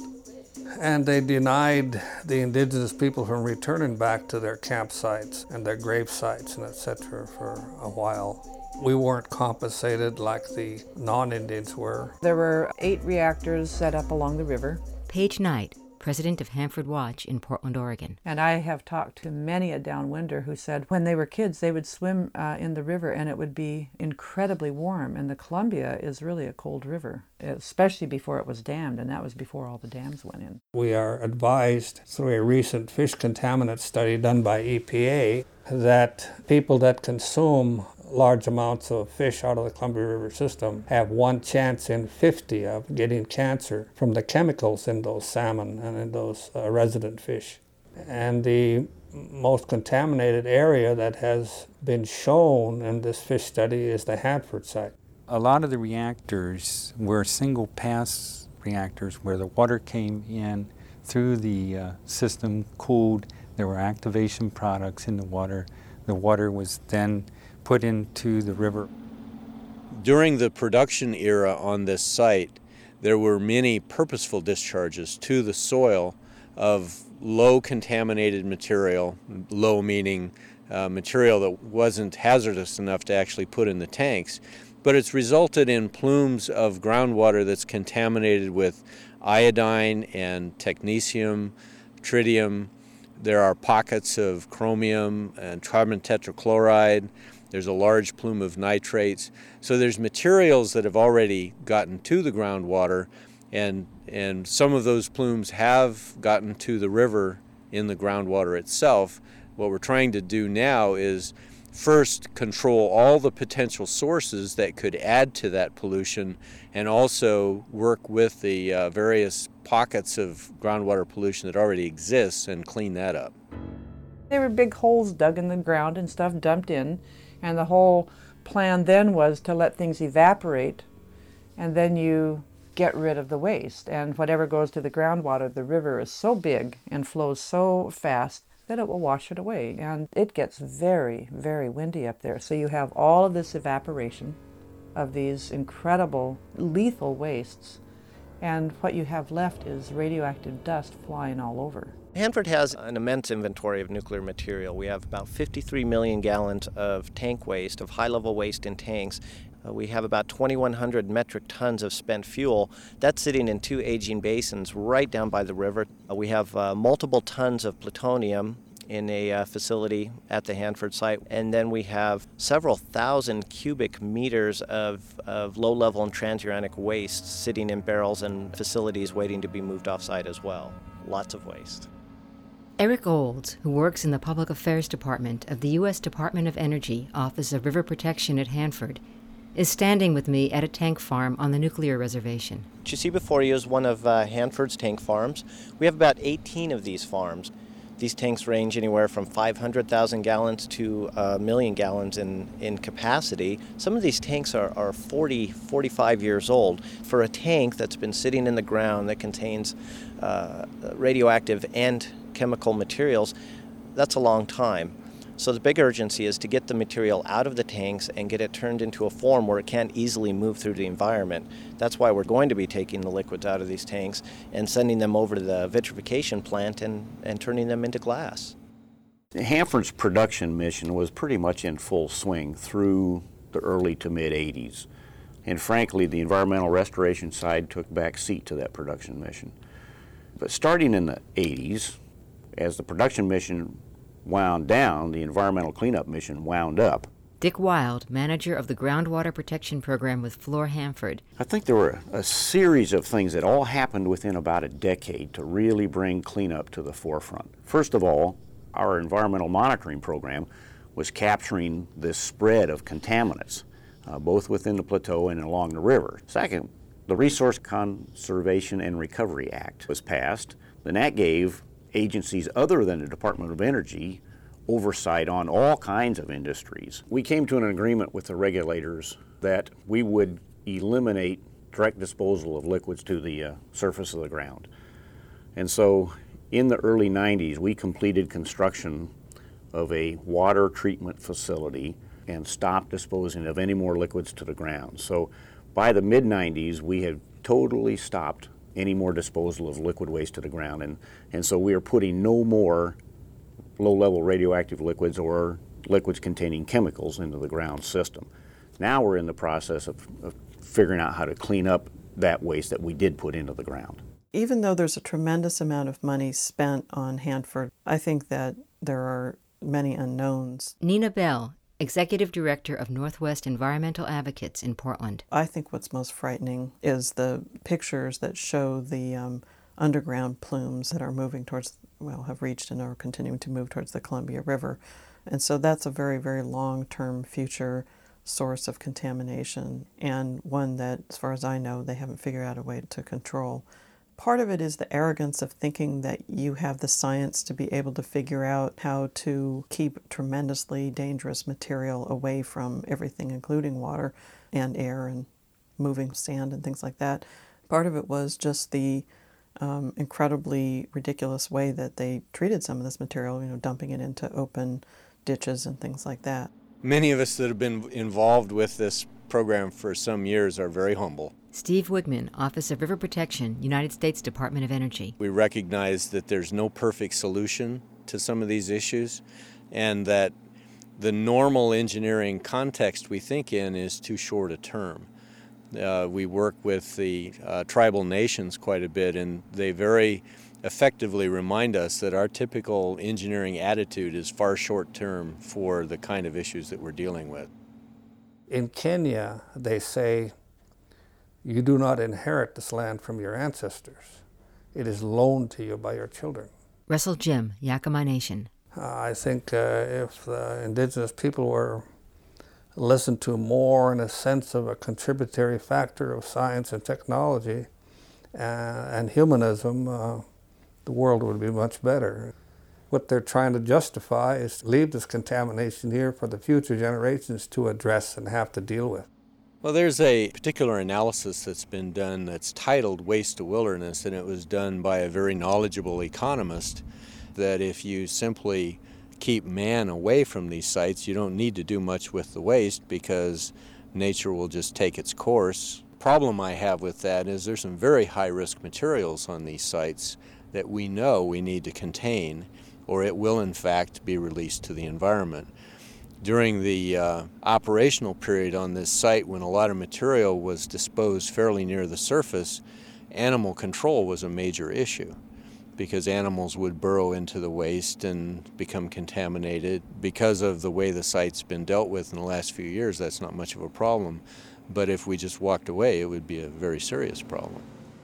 And they denied the indigenous people from returning back to their campsites and their grave sites and et cetera for a while. We weren't compensated like the non-Indians were. There were eight reactors set up along the river. Paige Knight, president of Hanford Watch in Portland, Oregon. And I have talked to many a downwinder who said when they were kids they would swim uh, in the river and it would be incredibly warm. And the Columbia is really a cold river, especially before it was dammed, and that was before all the dams went in. We are advised through a recent fish contaminant study done by E P A that people that consume large amounts of fish out of the Columbia River system have one chance in fifty of getting cancer from the chemicals in those salmon and in those uh, resident fish. And the most contaminated area that has been shown in this fish study is the Hanford site. A lot of the reactors were single pass reactors where the water came in through the uh, system, cooled. There were activation products in the water. The water was then put into the river. During the production era on this site, there were many purposeful discharges to the soil of low contaminated material, low meaning uh, material that wasn't hazardous enough to actually put in the tanks, but it's resulted in plumes of groundwater that's contaminated with iodine and technetium, tritium. There are pockets of chromium and carbon tetrachloride. There's a large plume of nitrates. So there's materials that have already gotten to the groundwater, and, and some of those plumes have gotten to the river in the groundwater itself. What we're trying to do now is first control all the potential sources that could add to that pollution, and also work with the uh, various pockets of groundwater pollution that already exists and clean that up. There were big holes dug in the ground and stuff dumped in, and the whole plan then was to let things evaporate, and then you get rid of the waste. And whatever goes to the groundwater, the river is so big and flows so fast that it will wash it away. And it gets very, very windy up there. So you have all of this evaporation of these incredible lethal wastes, and what you have left is radioactive dust flying all over. Hanford has an immense inventory of nuclear material. We have about fifty-three million gallons of tank waste, of high-level waste in tanks. Uh, we have about twenty-one hundred metric tons of spent fuel. That's sitting in two aging basins right down by the river. Uh, we have uh, multiple tons of plutonium in a uh, facility at the Hanford site. And then we have several thousand cubic meters of, of low-level and transuranic waste sitting in barrels and facilities waiting to be moved off-site as well. Lots of waste. Eric Olds, who works in the Public Affairs Department of the U S Department of Energy, Office of River Protection at Hanford, is standing with me at a tank farm on the nuclear reservation. What you see before you is one of uh, Hanford's tank farms. We have about eighteen of these farms. These tanks range anywhere from five hundred thousand gallons to a million gallons in, in capacity. Some of these tanks are, are forty, forty-five years old. For a tank that's been sitting in the ground that contains uh, radioactive and chemical materials, that's a long time. So the big urgency is to get the material out of the tanks and get it turned into a form where it can't easily move through the environment. That's why we're going to be taking the liquids out of these tanks and sending them over to the vitrification plant and, and turning them into glass. Hanford's production mission was pretty much in full swing through the early to mid eighties. And frankly, the environmental restoration side took back seat to that production mission. But starting in the eighties, as the production mission wound down, the environmental cleanup mission wound up. Dick Wild, manager of the Groundwater Protection Program with Fluor Hanford. I think there were a series of things that all happened within about a decade to really bring cleanup to the forefront. First of all, our environmental monitoring program was capturing this spread of contaminants, uh, both within the plateau and along the river. Second, the Resource Conservation and Recovery Act was passed, and that gave agencies other than the Department of Energy oversight on all kinds of industries. We came to an agreement with the regulators that we would eliminate direct disposal of liquids to the uh, surface of the ground. And so in the early nineties, we completed construction of a water treatment facility and stopped disposing of any more liquids to the ground. So by the mid nineties, we had totally stopped any more disposal of liquid waste to the ground. And, and so we are putting no more low-level radioactive liquids or liquids containing chemicals into the ground system. Now we're in the process of, of figuring out how to clean up that waste that we did put into the ground. Even though there's a tremendous amount of money spent on Hanford, I think that there are many unknowns. Nina Bell, Executive Director of Northwest Environmental Advocates in Portland. I think what's most frightening is the pictures that show the um, underground plumes that are moving towards, well, have reached and are continuing to move towards the Columbia River. And so that's a very, very long-term future source of contamination, and one that, as far as I know, they haven't figured out a way to control. Part of it is the arrogance of thinking that you have the science to be able to figure out how to keep tremendously dangerous material away from everything, including water and air and moving sand and things like that. Part of it was just the um, incredibly ridiculous way that they treated some of this material, you know, dumping it into open ditches and things like that. Many of us that have been involved with this program for some years are very humble. Steve Wigman, Office of River Protection, United States Department of Energy. We recognize that there's no perfect solution to some of these issues, and that the normal engineering context we think in is too short a term. Uh, we work with the uh, tribal nations quite a bit, and they very effectively remind us that our typical engineering attitude is far short-term for the kind of issues that we're dealing with. In Kenya, they say, you do not inherit this land from your ancestors. It is loaned to you by your children. Russell Jim, Yakama Nation. Uh, I think uh, if the indigenous people were listened to more in a sense of a contributory factor of science and technology uh, and humanism, uh, the world would be much better. What they're trying to justify is to leave this contamination here for the future generations to address and have to deal with. Well, there's a particular analysis that's been done that's titled Waste to Wilderness, and it was done by a very knowledgeable economist, that if you simply keep man away from these sites, you don't need to do much with the waste because nature will just take its course. The problem I have with that is there's some very high-risk materials on these sites that we know we need to contain, or it will in fact be released to the environment. During the uh, operational period on this site, when a lot of material was disposed fairly near the surface, animal control was a major issue because animals would burrow into the waste and become contaminated. Because of the way the site's been dealt with in the last few years, that's not much of a problem. But if we just walked away, it would be a very serious problem.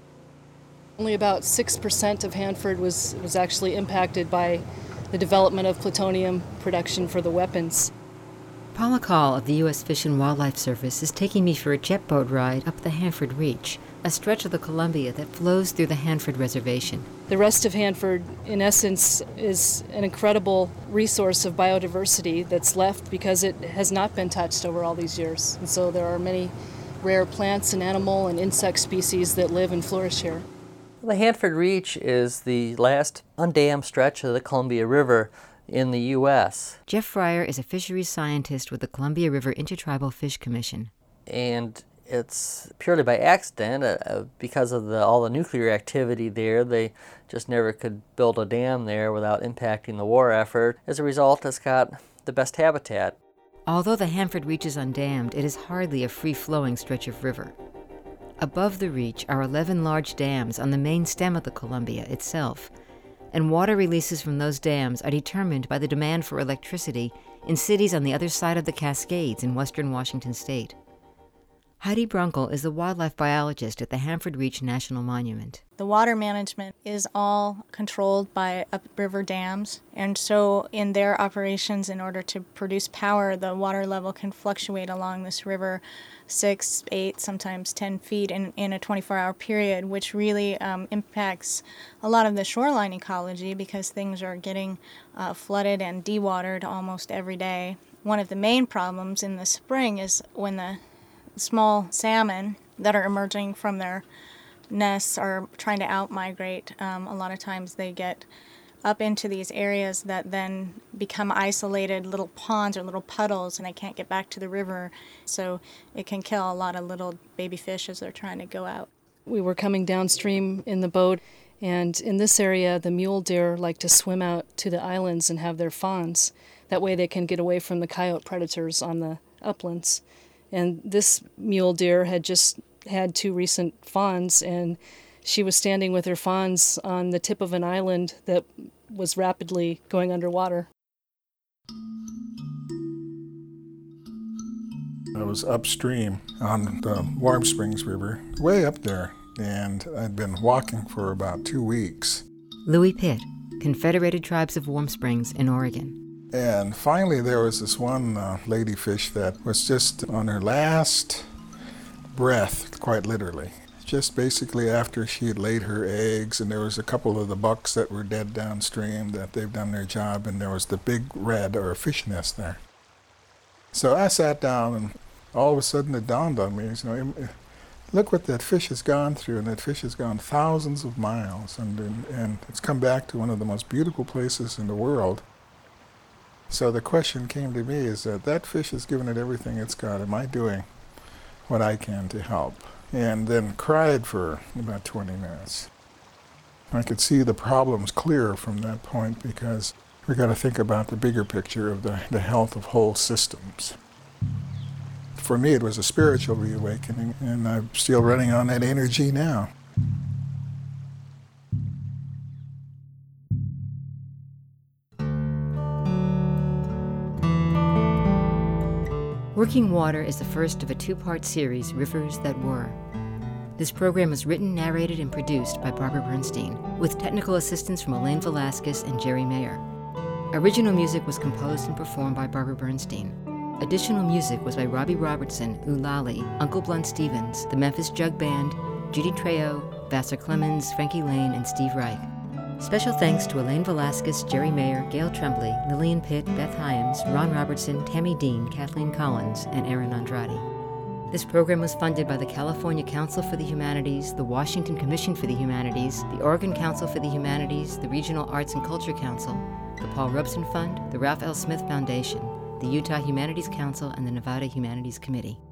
Only about six percent of Hanford was, was actually impacted by the development of plutonium production for the weapons. Paula Call of the U S Fish and Wildlife Service is taking me for a jet boat ride up the Hanford Reach, a stretch of the Columbia that flows through the Hanford Reservation. The rest of Hanford, in essence, is an incredible resource of biodiversity that's left because it has not been touched over all these years. And so there are many rare plants and animal and insect species that live and flourish here. The Hanford Reach is the last undammed stretch of the Columbia River in the U S Jeff Fryer is a fisheries scientist with the Columbia River Intertribal Fish Commission. And it's purely by accident, uh, because of the, all the nuclear activity there. They just never could build a dam there without impacting the war effort. As a result, it's got the best habitat. Although the Hanford Reach is undammed, it is hardly a free-flowing stretch of river. Above the reach are eleven large dams on the main stem of the Columbia itself, and water releases from those dams are determined by the demand for electricity in cities on the other side of the Cascades in western Washington state. Heidi Brunkel is the wildlife biologist at the Hanford Reach National Monument. The water management is all controlled by upriver dams, and so in their operations, in order to produce power, the water level can fluctuate along this river six, eight, sometimes ten feet in, in a twenty-four hour period, which really um, impacts a lot of the shoreline ecology because things are getting uh, flooded and dewatered almost every day. One of the main problems in the spring is when the small salmon that are emerging from their nests are trying to out-migrate. Um, a lot of times they get up into these areas that then become isolated little ponds or little puddles, and they can't get back to the river. So it can kill a lot of little baby fish as they're trying to go out. We were coming downstream in the boat, and in this area, the mule deer like to swim out to the islands and have their fawns. That way they can get away from the coyote predators on the uplands. And this mule deer had just had two recent fawns, and she was standing with her fawns on the tip of an island that was rapidly going underwater. I was upstream on the Warm Springs River, way up there, and I'd been walking for about two weeks. Louis Pitt, Confederated Tribes of Warm Springs in Oregon. And finally there was this one uh, ladyfish that was just on her last breath, quite literally. Just basically after she had laid her eggs, and there was a couple of the bucks that were dead downstream that they've done their job, and there was the big red or fish nest there. So I sat down, and all of a sudden it dawned on me, you know, look what that fish has gone through, and that fish has gone thousands of miles, and, and, and it's come back to one of the most beautiful places in the world. So the question came to me is that that fish has given it everything it's got. Am I doing what I can to help? And then cried for about twenty minutes. I could see the problems clear from that point because we got to think about the bigger picture of the, the health of whole systems. For me, it was a spiritual reawakening, and I'm still running on that energy now. Working Water is the first of a two-part series, Rivers That Were. This program was written, narrated, and produced by Barbara Bernstein, with technical assistance from Elaine Velasquez and Jerry Mayer. Original music was composed and performed by Barbara Bernstein. Additional music was by Robbie Robertson, Ulali, Uncle Blunt Stevens, the Memphis Jug Band, Judy Trejo, Vassar Clemens, Frankie Lane, and Steve Reich. Special thanks to Elaine Velasquez, Jerry Mayer, Gail Tremblay, Lillian Pitt, Beth Hyams, Ron Robertson, Tammy Dean, Kathleen Collins, and Aaron Andrade. This program was funded by the California Council for the Humanities, the Washington Commission for the Humanities, the Oregon Council for the Humanities, the Regional Arts and Culture Council, the Paul Robeson Fund, the Ralph L. Smith Foundation, the Utah Humanities Council, and the Nevada Humanities Committee.